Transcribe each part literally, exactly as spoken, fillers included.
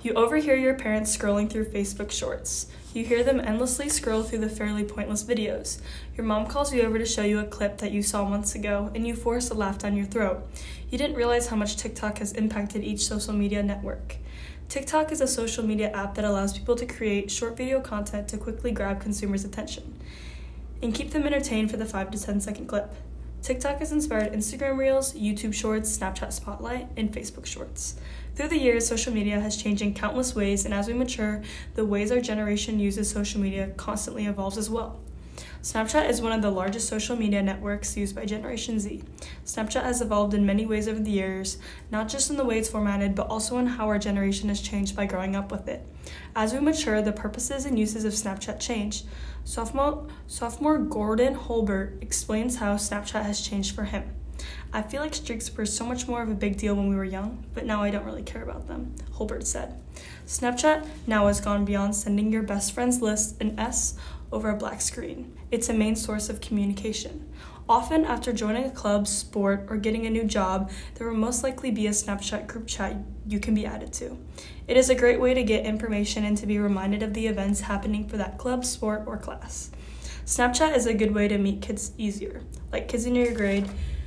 You overhear your parents scrolling through Facebook Shorts. You hear them endlessly scroll through the fairly pointless videos. Your mom calls you over to show you a clip that you saw months ago, and you force a laugh down your throat. You didn't realize how much TikTok has impacted each social media network. TikTok is a social media app that allows people to create short video content to quickly grab consumers' attention and keep them entertained for the five to ten second clip. TikTok has inspired Instagram Reels, YouTube Shorts, Snapchat Spotlight, and Facebook Shorts. Through the years, social media has changed in countless ways, and as we mature, the ways our generation uses social media constantly evolves as well. Snapchat is one of the largest social media networks used by Generation Z. Snapchat has evolved in many ways over the years, not just in the way it's formatted, but also in how our generation has changed by growing up with it. As we mature, the purposes and uses of Snapchat change. Sophomore, sophomore Gordon Holbert explains how Snapchat has changed for him. I feel like streaks were so much more of a big deal when we were young, but now I don't really care about them, Holbert said. Snapchat now has gone beyond sending your best friends list an S over a black screen. It's a main source of communication. Often, after joining a club, sport, or getting a new job, there will most likely be a Snapchat group chat you can be added to. It is a great way to get information and to be reminded of the events happening for that club, sport, or class. Snapchat is a good way to meet kids easier. Like kids in your grade,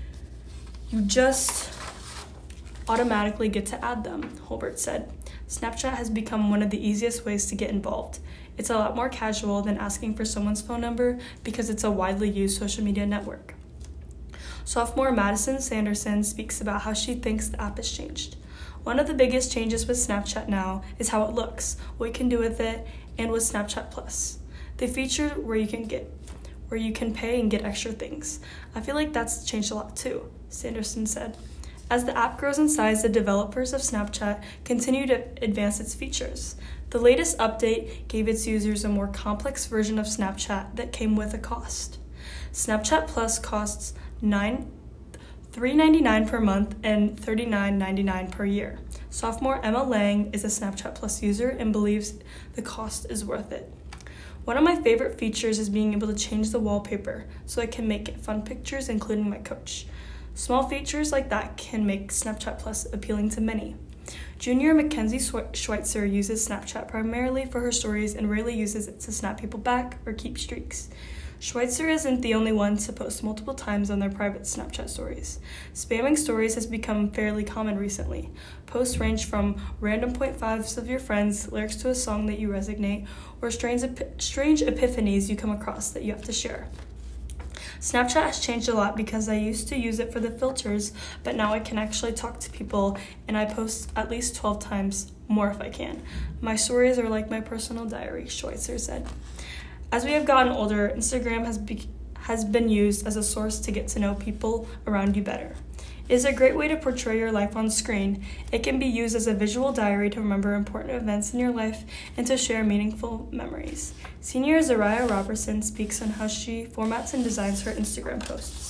you just automatically get to add them, Holbert said. Snapchat has become one of the easiest ways to get involved. It's a lot more casual than asking for someone's phone number because it's a widely used social media network. Sophomore Madison Sanderson speaks about how she thinks the app has changed. One of the biggest changes with Snapchat now is how it looks, what you can do with it, and with Snapchat Plus. The feature where you can get where you can pay and get extra things. I feel like that's changed a lot too, Sanderson said. As the app grows in size, the developers of Snapchat continue to advance its features. The latest update gave its users a more complex version of Snapchat that came with a cost. Snapchat Plus costs three dollars and ninety-nine cents per month and thirty-nine dollars and ninety-nine cents per year. Sophomore Emma Lang is a Snapchat Plus user and believes the cost is worth it. One of my favorite features is being able to change the wallpaper so I can make fun pictures, including my coach. Small features like that can make Snapchat Plus appealing to many. Junior Mackenzie Schweitzer uses Snapchat primarily for her stories and rarely uses it to snap people back or keep streaks. Schweitzer isn't the only one to post multiple times on their private Snapchat stories. Spamming stories has become fairly common recently. Posts range from random point fives of your friends, lyrics to a song that you resonate, or strange, ep- strange epiphanies you come across that you have to share. Snapchat has changed a lot because I used to use it for the filters, but now I can actually talk to people and I post at least twelve times more if I can. My stories are like my personal diary, Schweitzer said. As we have gotten older, Instagram has be- has been used as a source to get to know people around you better. It is a great way to portray your life on screen. It can be used as a visual diary to remember important events in your life and to share meaningful memories. Senior Zariah Robertson speaks on how she formats and designs her Instagram posts.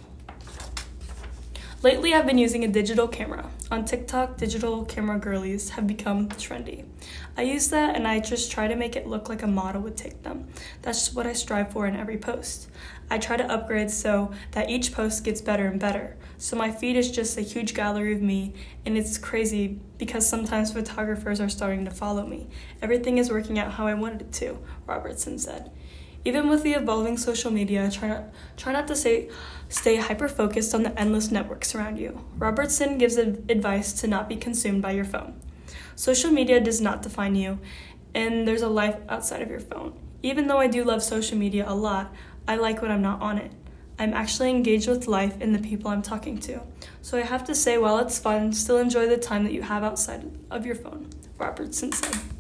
Lately, I've been using a digital camera. On TikTok, digital camera girlies have become trendy. I use that and I just try to make it look like a model would take them. That's what I strive for in every post. I try to upgrade so that each post gets better and better. So my feed is just a huge gallery of me, and it's crazy because sometimes photographers are starting to follow me. Everything is working out how I wanted it to, Robertson said. Even with the evolving social media, try not, try not to say, stay hyper-focused on the endless networks around you. Robertson gives advice to not be consumed by your phone. Social media does not define you, and there's a life outside of your phone. Even though I do love social media a lot, I like when I'm not on it. I'm actually engaged with life and the people I'm talking to. So I have to say, while it's fun, still enjoy the time that you have outside of your phone, Robertson said.